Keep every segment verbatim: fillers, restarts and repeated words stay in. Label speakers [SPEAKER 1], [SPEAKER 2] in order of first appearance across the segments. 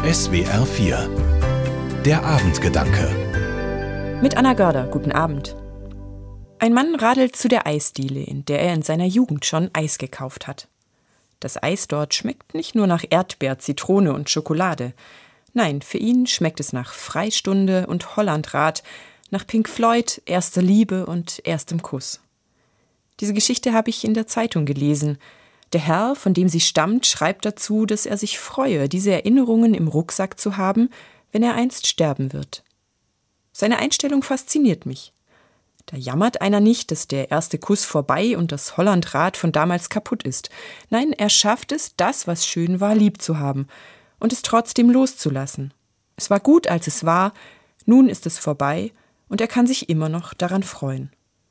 [SPEAKER 1] S W R vier. Der Abendgedanke.
[SPEAKER 2] Mit Anna Görder, guten Abend. Ein Mann radelt zu der Eisdiele, in der er in seiner Jugend schon Eis gekauft hat. Das Eis dort schmeckt nicht nur nach Erdbeer, Zitrone und Schokolade. Nein, für ihn schmeckt es nach Freistunde und Hollandrad, nach Pink Floyd, erster Liebe und erstem Kuss. Diese Geschichte habe ich in der Zeitung gelesen. Der Herr, von dem sie stammt, schreibt dazu, dass er sich freue, diese Erinnerungen im Rucksack zu haben, wenn er einst sterben wird. Seine Einstellung fasziniert mich. Da jammert einer nicht, dass der erste Kuss vorbei und das Hollandrad von damals kaputt ist. Nein, er schafft es, das, was schön war, lieb zu haben und es trotzdem loszulassen. Es war gut, als es war, nun ist es vorbei und er kann sich immer noch daran freuen.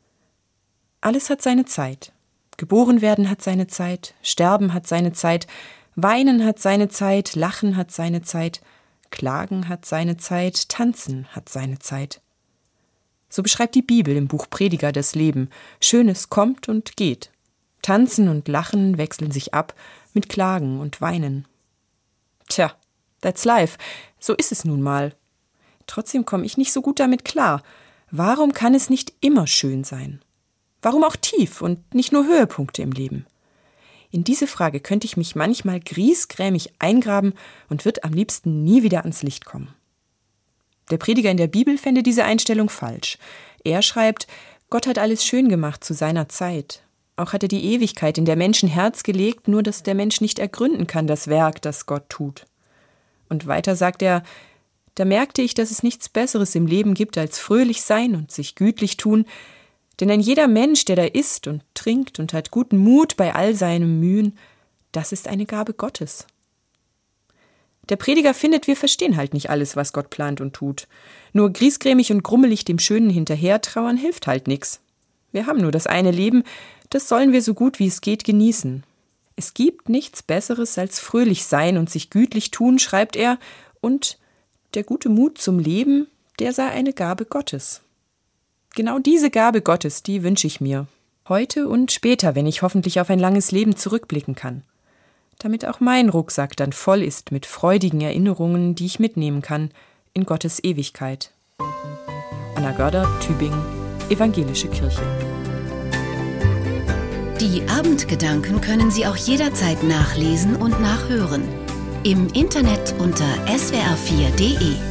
[SPEAKER 2] Alles hat seine Zeit. Geboren werden hat seine Zeit, sterben hat seine Zeit, weinen hat seine Zeit, lachen hat seine Zeit, klagen hat seine Zeit, tanzen hat seine Zeit. So beschreibt die Bibel im Buch Prediger das Leben. Schönes kommt und geht. Tanzen und Lachen wechseln sich ab mit Klagen und Weinen. Tja, that's life. So ist es nun mal. Trotzdem komme ich nicht so gut damit klar. Warum kann es nicht immer schön sein? Warum auch tief und nicht nur Höhepunkte im Leben? In diese Frage könnte ich mich manchmal griesgrämig eingraben und würde am liebsten nie wieder ans Licht kommen. Der Prediger in der Bibel fände diese Einstellung falsch. Er schreibt, Gott hat alles schön gemacht zu seiner Zeit. Auch hat er die Ewigkeit in der Menschen Herz gelegt, nur dass der Mensch nicht ergründen kann, das Werk, das Gott tut. Und weiter sagt er, da merkte ich, dass es nichts Besseres im Leben gibt, als fröhlich sein und sich gütlich tun, denn ein jeder Mensch, der da isst und trinkt und hat guten Mut bei all seinen Mühen, das ist eine Gabe Gottes. Der Prediger findet, wir verstehen halt nicht alles, was Gott plant und tut. Nur griesgrämig und grummelig dem Schönen hinterhertrauern hilft halt nix. Wir haben nur das eine Leben, das sollen wir so gut wie es geht genießen. Es gibt nichts Besseres als fröhlich sein und sich gütlich tun, schreibt er, und der gute Mut zum Leben, der sei eine Gabe Gottes. Genau diese Gabe Gottes, die wünsche ich mir. Heute und später, wenn ich hoffentlich auf ein langes Leben zurückblicken kann. Damit auch mein Rucksack dann voll ist mit freudigen Erinnerungen, die ich mitnehmen kann in Gottes Ewigkeit. Anna Görder, Tübingen, Evangelische Kirche.
[SPEAKER 3] Die Abendgedanken können Sie auch jederzeit nachlesen und nachhören. Im Internet unter s w r vier punkt d e.